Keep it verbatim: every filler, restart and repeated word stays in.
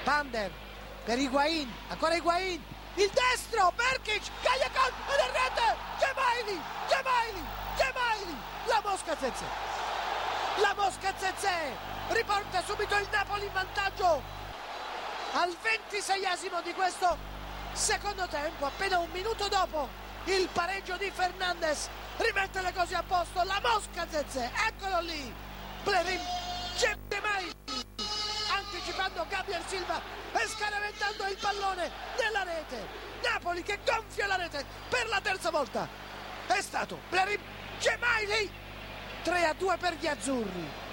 Pander per Higuain, ancora Higuain, il destro, Berkic, Callecon, ed è rete, Gemayli, Gemayli, Gemayli, la Mosca Zezé, la Mosca Zezé riporta subito il Napoli in vantaggio al ventiseiesimo di questo secondo tempo, appena un minuto dopo il pareggio di Fernandes rimette le cose a posto, la Mosca Zezé, eccolo lì, Blerim Gemayli, anticipando Gabriel Silva e scaraventando il pallone nella rete. Napoli che gonfia la rete per la terza volta. È stato Blerim Gemayli. tre a due per gli azzurri.